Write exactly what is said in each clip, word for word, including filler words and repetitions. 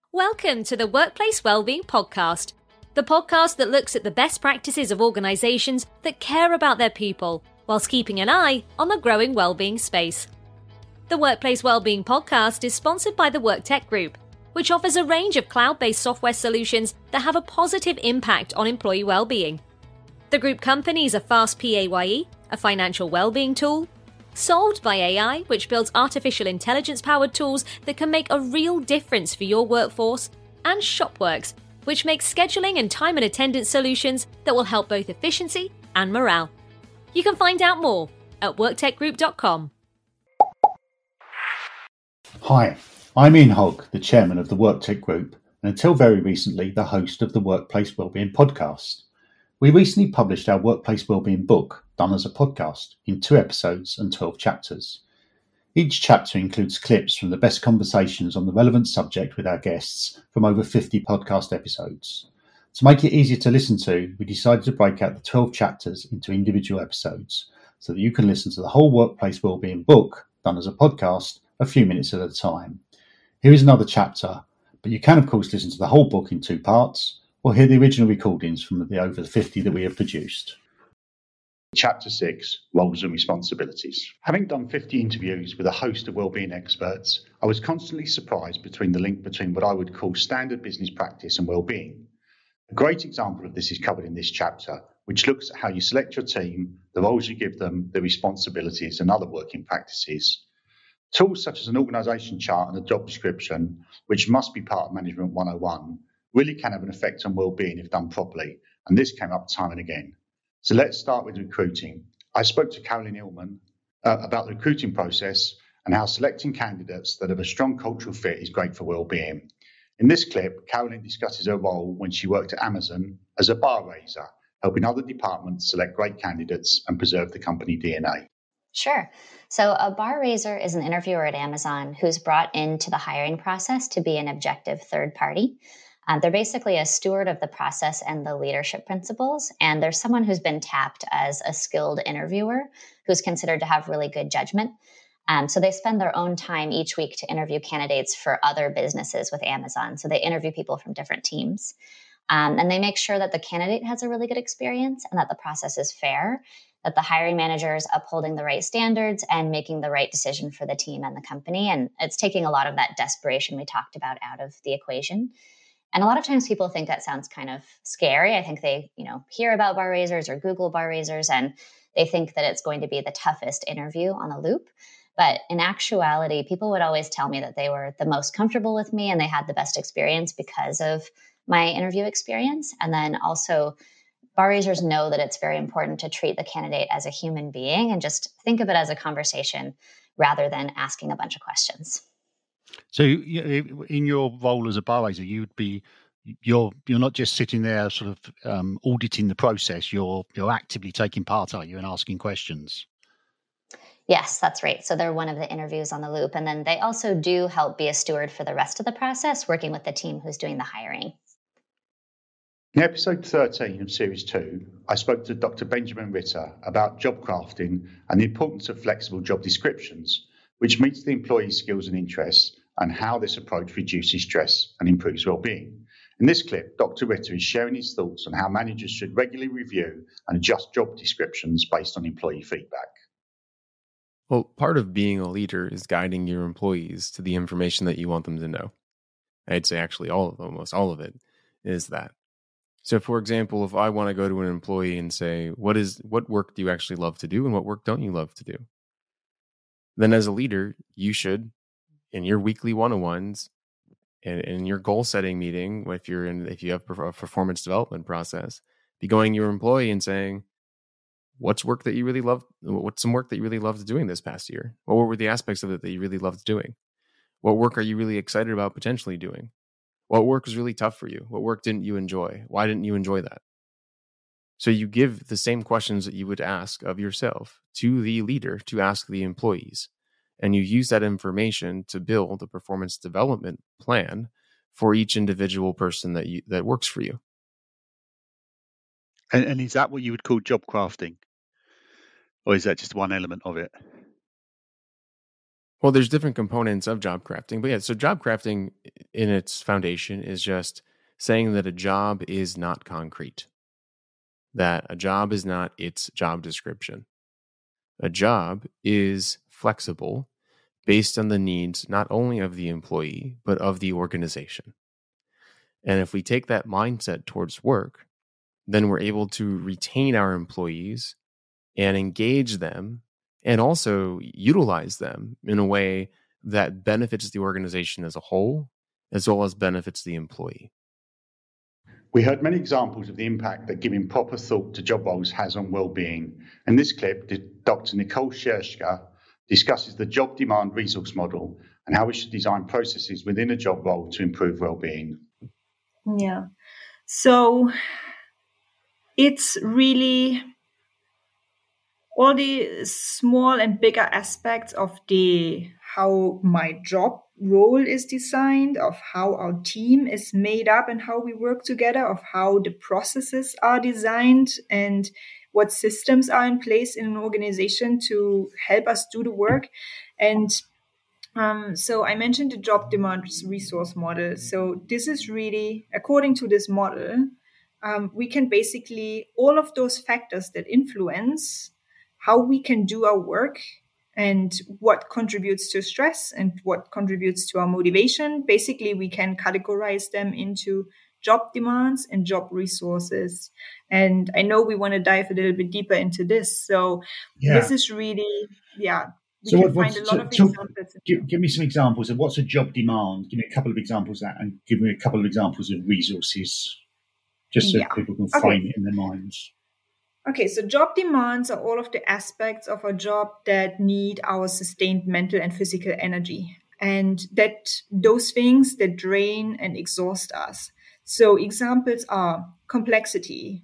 Welcome to the Workplace Wellbeing Podcast, the podcast that looks at the best practices of organisations that care about their people, whilst keeping an eye on the growing wellbeing space. The Workplace Wellbeing Podcast is sponsored by the WorkTech Group, which offers a range of cloud-based software solutions that have a positive impact on employee wellbeing. The group companies are Fast PAYE, a financial wellbeing tool, Solved by A I, which builds artificial intelligence-powered tools that can make a real difference for your workforce, and Shopworks, which makes scheduling and time and attendance solutions that will help both efficiency and morale. You can find out more at work tech group dot com. Hi, I'm Ian Hogg, the chairman of the WorkTech Group, and until very recently, the host of the Workplace Wellbeing Podcast. We recently published our Workplace Wellbeing book, done as a podcast, in two episodes and twelve chapters. Each chapter includes clips from the best conversations on the relevant subject with our guests from over fifty podcast episodes. To make it easier to listen to, we decided to break out the twelve chapters into individual episodes so that you can listen to the whole Workplace Wellbeing book, done as a podcast, a few minutes at a time. Here is another chapter, but you can of course listen to the whole book in two parts, or hear the original recordings from the over fifty that we have produced. Chapter six, Roles and Responsibilities. Having done fifty interviews with a host of wellbeing experts, I was constantly surprised between the link between what I would call standard business practice and wellbeing. A great example of this is covered in this chapter, which looks at how you select your team, the roles you give them, their responsibilities and other working practices. Tools such as an organisation chart and a job description, which must be part of Management one oh one, really can have an effect on well-being if done properly, and this came up time and again. So let's start with recruiting. I spoke to Carolyn Illman uh, about the recruiting process and how selecting candidates that have a strong cultural fit is great for well-being. In this clip, Carolyn discusses her role when she worked at Amazon as a bar raiser, helping other departments select great candidates and preserve the company D N A. Sure. So a bar raiser is an interviewer at Amazon who's brought into the hiring process to be an objective third party. Um, they're basically a steward of the process and the leadership principles, and there's someone who's been tapped as a skilled interviewer who's considered to have really good judgment. Um, so they spend their own time each week to interview candidates for other businesses with Amazon. So they interview people from different teams, um, and they make sure that the candidate has a really good experience and that the process is fair, that the hiring manager is upholding the right standards and making the right decision for the team and the company. And it's taking a lot of that desperation we talked about out of the equation. And a lot of times people think that sounds kind of scary. I think they, you know, hear about bar raisers or Google bar raisers, and they think that it's going to be the toughest interview on the loop. But in actuality, people would always tell me that they were the most comfortable with me and they had the best experience because of my interview experience. And then also, bar raisers know that it's very important to treat the candidate as a human being and just think of it as a conversation rather than asking a bunch of questions. So, in your role as a bar raiser, you'd be you're you're not just sitting there, sort of um, auditing the process. You're you're actively taking part, are you, and asking questions? Yes, that's right. So they're one of the interviews on the loop, and then they also do help be a steward for the rest of the process, working with the team who's doing the hiring. In episode thirteen of series two, I spoke to Doctor Benjamin Ritter about job crafting and the importance of flexible job descriptions, which meets the employee's skills and interests, and how this approach reduces stress and improves well-being. In this clip, Doctor Ritter is sharing his thoughts on how managers should regularly review and adjust job descriptions based on employee feedback. Well, part of being a leader is guiding your employees to the information that you want them to know. I'd say actually all of almost all of it is that. So, for example, if I want to go to an employee and say, what is what work do you actually love to do and what work don't you love to do? Then as a leader, you should, in your weekly one-on-ones and in your goal setting meeting, if you're in, if you have a performance development process, be going to your employee and saying, what's work that you really loved? What's some work that you really loved doing this past year? What were the aspects of it that you really loved doing? What work are you really excited about potentially doing? What work was really tough for you? What work didn't you enjoy? Why didn't you enjoy that? So you give the same questions that you would ask of yourself to the leader to ask the employees. And you use that information to build a performance development plan for each individual person that you, that works for you. And, and is that what you would call job crafting? Or is that just one element of it? Well, there's different components of job crafting, but yeah, so job crafting in its foundation is just saying that a job is not concrete, that a job is not its job description. A job is flexible based on the needs not only of the employee, but of the organization. And if we take that mindset towards work, then we're able to retain our employees and engage them and also utilize them in a way that benefits the organization as a whole, as well as benefits the employee. We heard many examples of the impact that giving proper thought to job roles has on well-being. In this clip, Doctor Nicole Scherschka discusses the job demand resource model and how we should design processes within a job role to improve well-being. Yeah. So it's really all the small and bigger aspects of the how my job role is designed, of how our team is made up and how we work together, of how the processes are designed and what systems are in place in an organization to help us do the work. And um, so I mentioned the job demand resource model. So this is really, according to this model, um, we can basically, all of those factors that influence how we can do our work and what contributes to stress and what contributes to our motivation. Basically, we can categorize them into job demands and job resources. And I know we want to dive a little bit deeper into this. So yeah. This is really, yeah, we so can what, find a lot so, of so examples. Give, give me some examples of what's a job demand. Give me a couple of examples of that and give me a couple of examples of resources, just so yeah. people can frame okay. it in their minds. Okay, so job demands are all of the aspects of a job that need our sustained mental and physical energy, and that those things that drain and exhaust us. So examples are complexity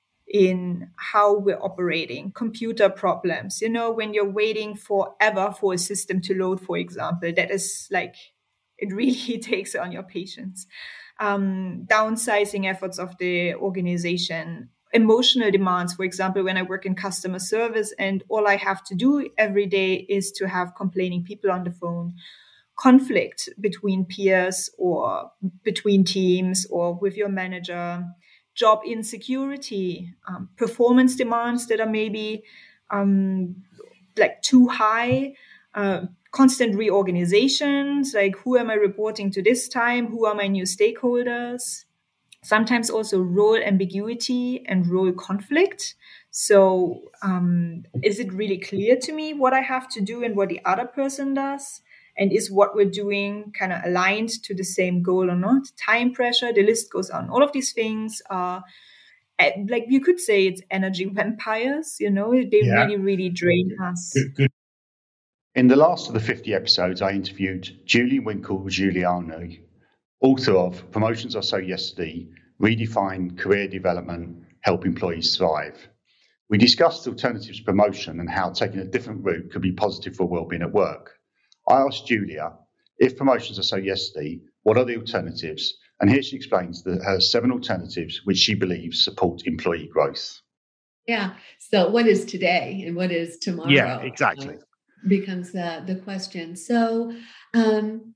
in how we're operating, computer problems. You know, when you're waiting forever for a system to load, for example, that is like, it really takes on your patience. Um, downsizing efforts of the organization. Emotional demands, for example, when I work in customer service and all I have to do every day is to have complaining people on the phone, conflict between peers or between teams or with your manager, job insecurity, um, performance demands that are maybe um, like too high, uh, constant reorganizations, like who am I reporting to this time? Who are my new stakeholders? Sometimes also role ambiguity and role conflict. So um, is it really clear to me what I have to do and what the other person does? And is what we're doing kind of aligned to the same goal or not? Time pressure, the list goes on. All of these things are, like you could say it's energy vampires, you know, they yeah. really, really drain us. Good, good. In the last of the fifty episodes, I interviewed Julie Winkle-Giuliano, author of Promotions I Saw Yesterday, Redefine Career Development, Help Employees Thrive. We discussed alternatives to promotion and how taking a different route could be positive for well-being at work. I asked Julia, if promotions I Saw Yesterday, what are the alternatives? And here she explains that her seven alternatives which she believes support employee growth. Yeah, so what is today and what is tomorrow? Yeah, exactly. Uh, becomes the, the question. So, um,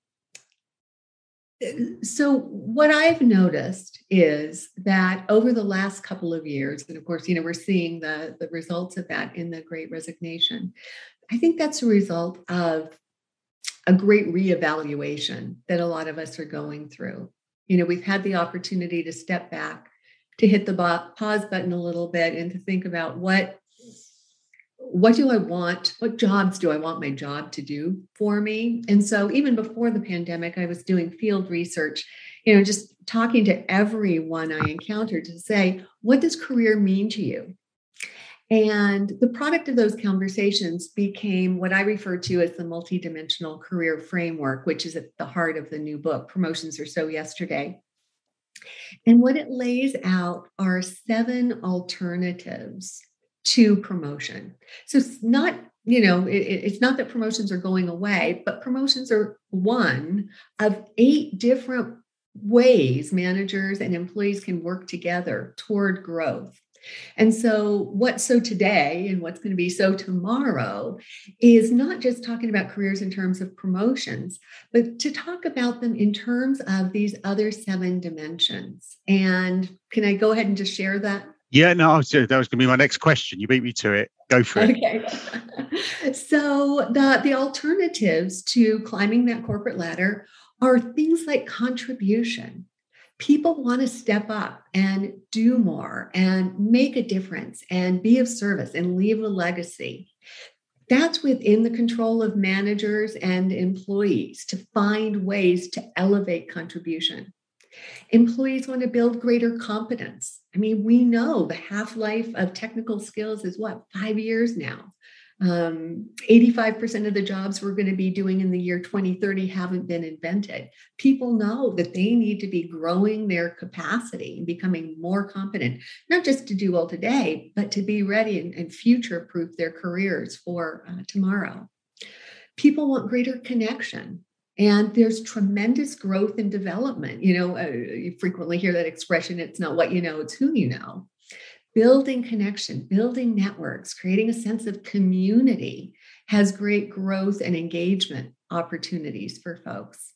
So what I've noticed is that over the last couple of years, and of course, you know, we're seeing the, the results of that in the Great Resignation. I think that's a result of a great reevaluation that a lot of us are going through. You know, we've had the opportunity to step back, to hit the pause button a little bit and to think about what What do I want? What jobs do I want my job to do for me? And so even before the pandemic, I was doing field research, you know, just talking to everyone I encountered to say, what does career mean to you? And the product of those conversations became what I refer to as the multidimensional career framework, which is at the heart of the new book, Promotions I Saw Yesterday. And what it lays out are seven alternatives to promotion. So it's not, you know, it, it's not that promotions are going away, but promotions are one of eight different ways managers and employees can work together toward growth. And so what's so today and what's going to be so tomorrow is not just talking about careers in terms of promotions, but to talk about them in terms of these other seven dimensions. And can I go ahead and just share that? Yeah, no, that was going to be my next question. You beat me to it. Go for it. Okay. So the, the alternatives to climbing that corporate ladder are things like contribution. People want to step up and do more and make a difference and be of service and leave a legacy. That's within the control of managers and employees to find ways to elevate contribution. Employees want to build greater competence. I mean, we know the half-life of technical skills is what, five years now. Um, eighty-five percent of the jobs we're going to be doing in the year twenty thirty haven't been invented. People know that they need to be growing their capacity and becoming more competent, not just to do well today, but to be ready and, and future-proof their careers for uh, tomorrow. People want greater connection. And there's tremendous growth and development. You know, uh, you frequently hear that expression, it's not what you know, it's who you know. Building connection, building networks, creating a sense of community has great growth and engagement opportunities for folks.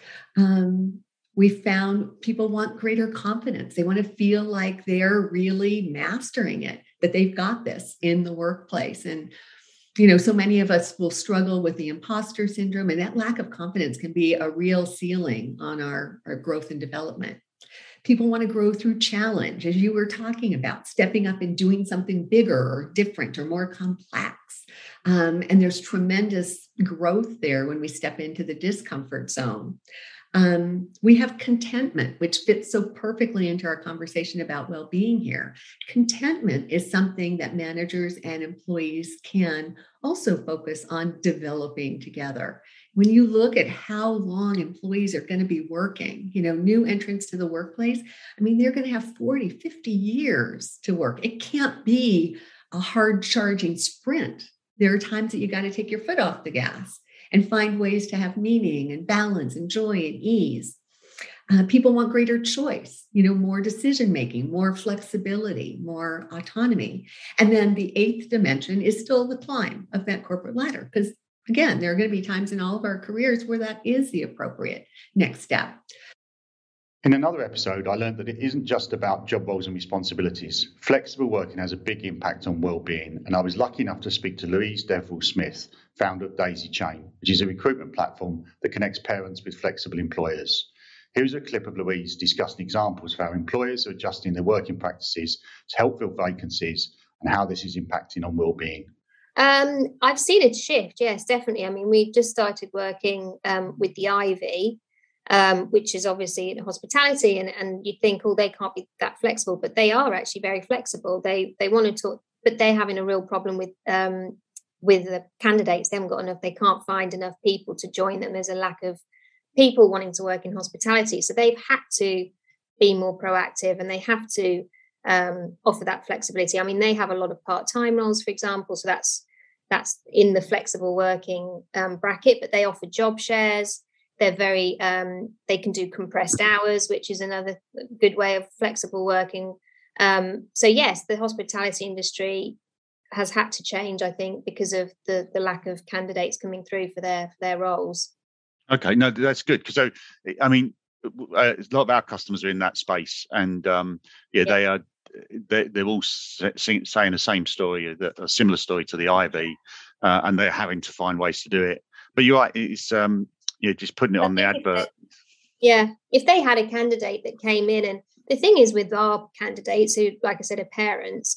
Um, we found people want greater confidence. They want to feel like they're really mastering it, that they've got this in the workplace. And you know, so many of us will struggle with the imposter syndrome, and that lack of confidence can be a real ceiling on our, our growth and development. People want to grow through challenge, as you were talking about, stepping up and doing something bigger or different or more complex. Um, and there's tremendous growth there when we step into the discomfort zone. Um, we have contentment, which fits so perfectly into our conversation about well-being here. Contentment is something that managers and employees can also focus on developing together. When you look at how long employees are going to be working, you know, new entrants to the workplace, I mean, they're going to have forty, fifty years to work. It can't be a hard charging sprint. There are times that you got to take your foot off the gas and find ways to have meaning and balance and joy and ease. Uh, people want greater choice, you know, more decision-making, more flexibility, more autonomy. And then the eighth dimension is still the climb of that corporate ladder. Because again, there are going to be times in all of our careers where that is the appropriate next step. In another episode, I learned that it isn't just about job roles and responsibilities. Flexible working has a big impact on well-being, and I was lucky enough to speak to Louise Deverill-Smith, founder of Daisy Chain, which is a recruitment platform that connects parents with flexible employers. Here's a clip of Louise discussing examples of how employers are adjusting their working practices to help fill vacancies and how this is impacting on well-being. Um, I've seen it shift, yes, definitely. I mean, we just started working um, with the Ivy, um, which is obviously in hospitality, and, and you think, oh, they can't be that flexible, but they are actually very flexible. They they want to talk, but they're having a real problem with um, with the candidates. They haven't got enough, they can't find enough people to join them. There's a lack of people wanting to work in hospitality. So they've had to be more proactive, and they have to um, offer that flexibility. I mean, they have a lot of part-time roles, for example, so that's that's in the flexible working um, bracket, but they offer job shares. They're very, um, they can do compressed hours, which is another good way of flexible working. Um, so yes, the hospitality industry has had to change, I think, because of the, the lack of candidates coming through for their for their roles. Okay, no, that's good. Because, so, I mean, uh, a lot of our customers are in that space, and um, yeah, yeah, they are. They, they're all saying the same story, a similar story to the Ivy, uh, and they're having to find ways to do it. But you're right, it's um, yeah, just putting it on the advert. Yeah, if they had a candidate that came in, and the thing is with our candidates who, like I said, are parents,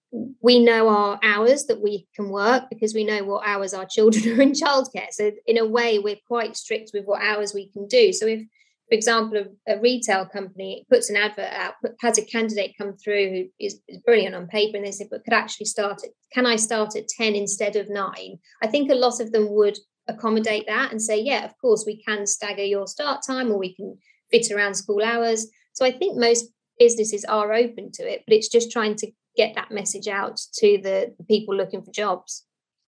we know our hours that we can work because we know what hours our children are in childcare. So in a way, we're quite strict with what hours we can do. So if, for example, a, a retail company puts an advert out, has a candidate come through who is, is brilliant on paper, and they say, but could actually start at, can I start at ten instead of nine? I think a lot of them would accommodate that and say, yeah, of course, we can stagger your start time, or we can fit around school hours. So I think most businesses are open to it, but it's just trying to get that message out to the, the people looking for jobs.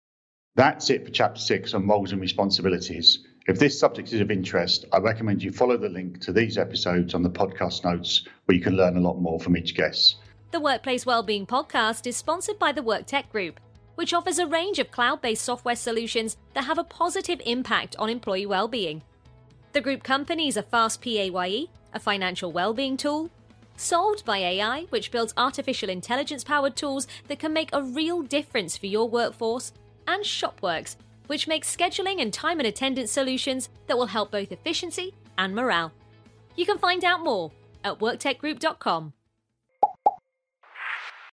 That's it for Chapter six on roles and responsibilities. If this subject is of interest, I recommend you follow the link to these episodes on the podcast notes, where you can learn a lot more from each guest. The Workplace Wellbeing Podcast is sponsored by the WorkTech Group, which offers a range of cloud-based software solutions that have a positive impact on employee well-being. The group companies are FastPaye, a financial well-being tool, Solved by A I, which builds artificial intelligence-powered tools that can make a real difference for your workforce, and Shopworks, which makes scheduling and time and attendance solutions that will help both efficiency and morale. You can find out more at worktech group dot com.